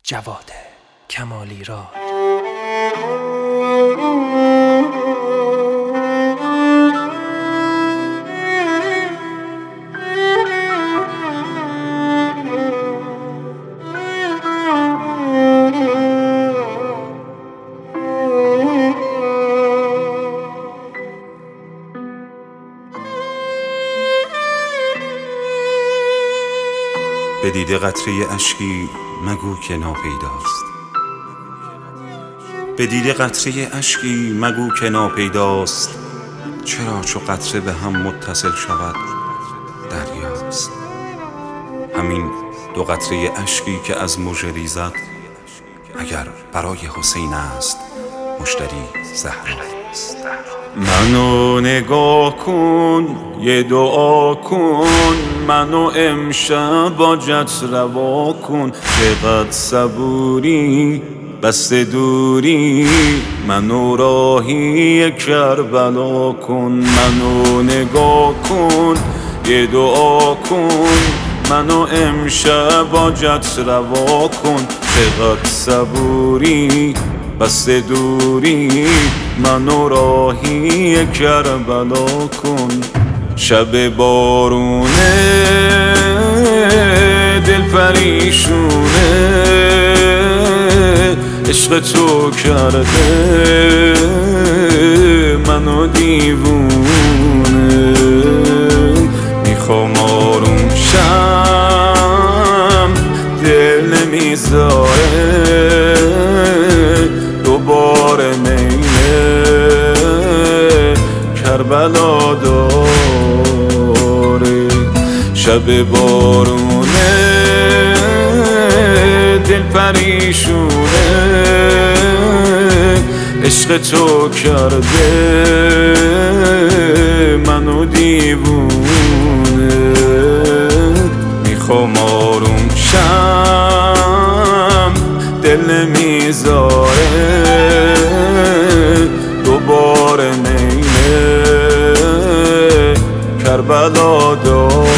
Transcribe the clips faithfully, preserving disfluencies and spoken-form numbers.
جواد کمالی‌راد. به دیده قطره اشکی مگو که ناپیداست. به دیده قطره اشکی مگو که ناپیداست. چرا چو قطره به هم متصل شود دریاست. همین دو قطره اشکی که از مژه ریزد، اگر برای حسین است مشتری زهراست. منو نگاه کن، یه دعا کن، منو امشب با جت روا کن. چقدر صبوری بس دوری، منو راهی کربلا کن. منو نگاه کن، یه دعا کن، منو امشب با جت روا کن. چقدر صبوری بس دوری، منو راهی کربلا کن. شب بارونه دل پریشونه، عشق تو کرده منو دیوونه. میخوام آروم شم، دل نمیذاره دوباره میله کربلا داره. شب بارونه دل پریشونه، عشق تو کرده منو دیوونه. میخوام آروم شم، دل نمیذاره دوباره میله کربلا داره.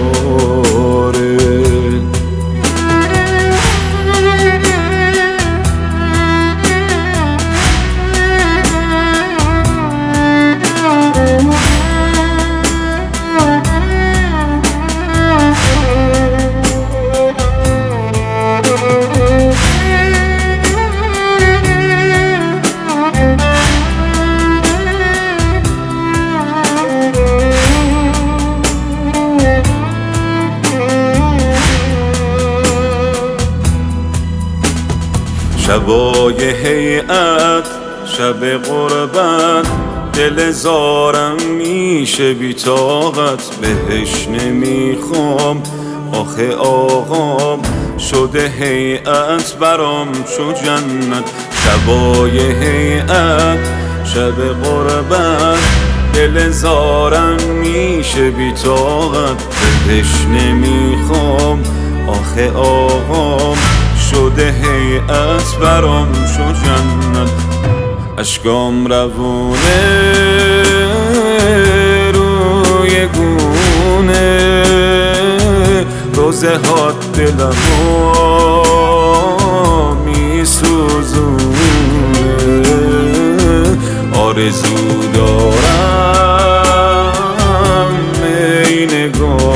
شبای هیئت شب قربت، دل زارم میشه بی طاقت. بهش نمیخوام آخه آقام، شده هیئت برام چو جنت. شبای هیئت شب قربت، دل زارم میشه بی طاقت. بهش نمیخوام آخه آقام، شده هیئت برام شو جنت. اشکام روونه روی گونه، روزه هات دلمو میسوزونه. آرزو دارم